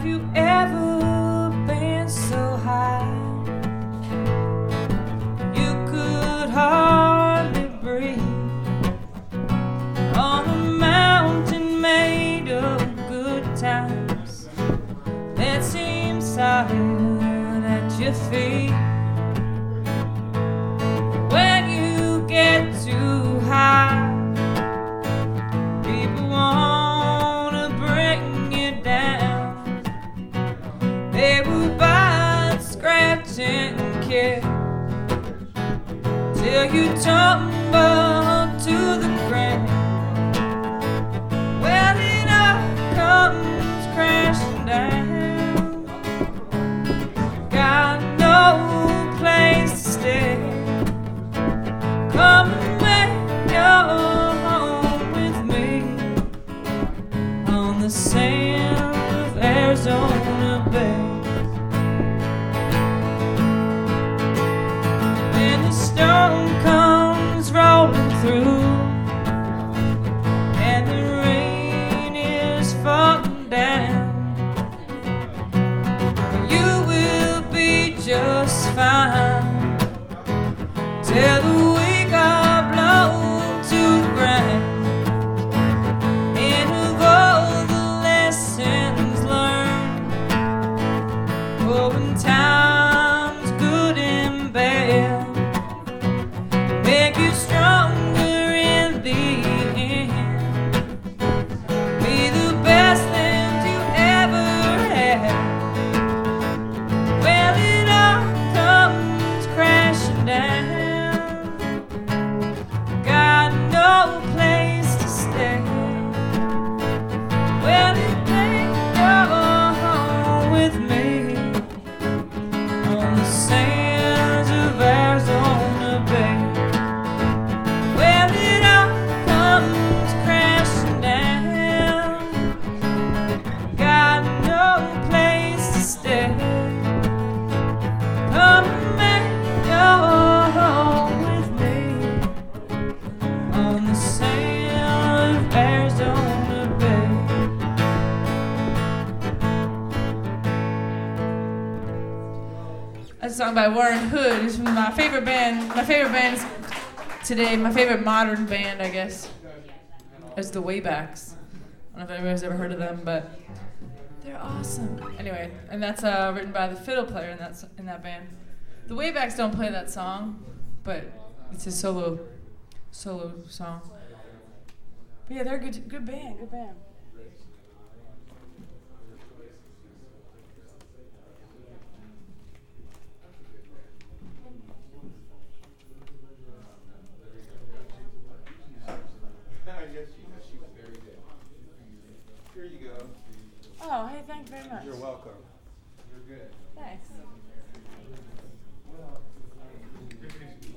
Have you ever been so high you could hardly breathe on a mountain made of good times that seems silent at your feet? When you get too high, people wanna bring you down. They will bite, scratch, and kill till you tumble to the ground. Well, it all comes crashing down. Got no place to stay. Come and make your home with me on the sand of Arizona Bay. When the storm comes rolling through and the rain is falling down, you will be just fine till the wake up blow to the ground. And of all the lessons learned, oh, in times good and bad, make you stronger in the end. Be the best that you ever had. Well, it all comes crashing down. Got no place to stay. Well, it ain't go home with me on the sands of Arizona Bay. Well, it all comes crashing down. Got no place to stay. Come and make your home with me on the sand of Arizona Bay. That's a song by Warren Hood. It's from my favorite band. My favorite band's today, my favorite modern band, I guess, is the Waybacks. I don't know if anybody's ever heard of them, but they're awesome. Anyway, and that's written by the fiddle player in that band. The Waybacks don't play that song, but it's a solo song. But yeah, they're a good band. Yes, she was very good. Here you go. Oh, hey, thank you very much. You're welcome. You're good. Thanks.